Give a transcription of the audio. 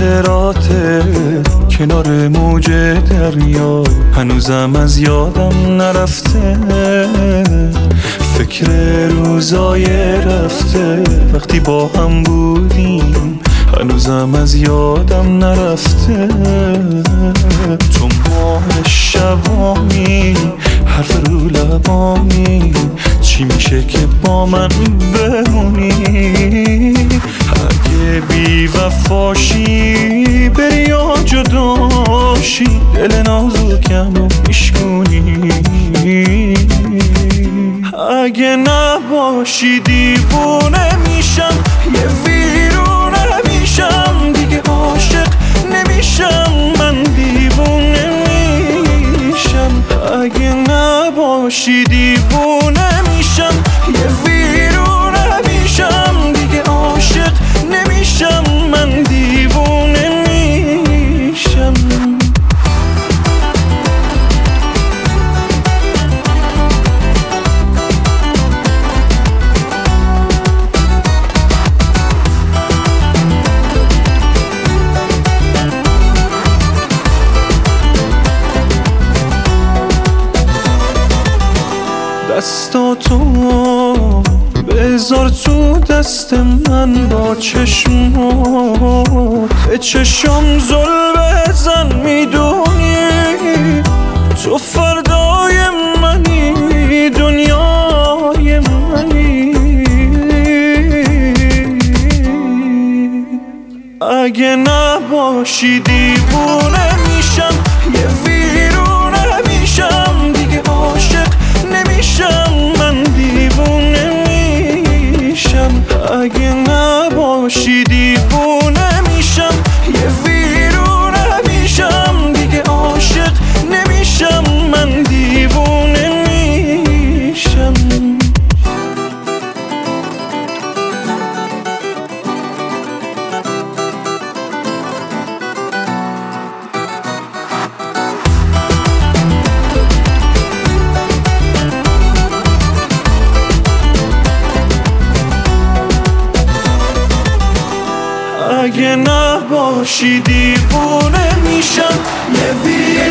خاطرات کنار موج دریا هنوزم از یادم نرفته. فکر روزای رفته وقتی با هم بودیم هنوزم از یادم نرفته. تو ماه شبامی حرف رو لبامی چی میشه که با من بمونی؟ اگه بی وفاشی بری یا جداشی دل نازکم رو میشکنی. اگه نباشی دیوونه میشم، یه ویرونه میشم، دیگه عاشق نمیشم، من دیوونه میشم. اگه نباشی دیوونه میشم، یه ویرونه میشم، دیگه عاشق نمیشم، من دیوونه میشم. دستاتو بذار تو دست من، با چشمات به چشم زل بزن، میدونی تو فردای منی، دنیای منی. اگه نباشی دیوونه میشم، یه ویرونه میشم، دیگه عاشق نمیشم، من دیوونه میشم. اگه نباشی دیوونه میشم، یه ویرونه میشم، دیگه عاشق نمیشم، من دیوونه میشم. اگه نباشی دیوونه میشم، یه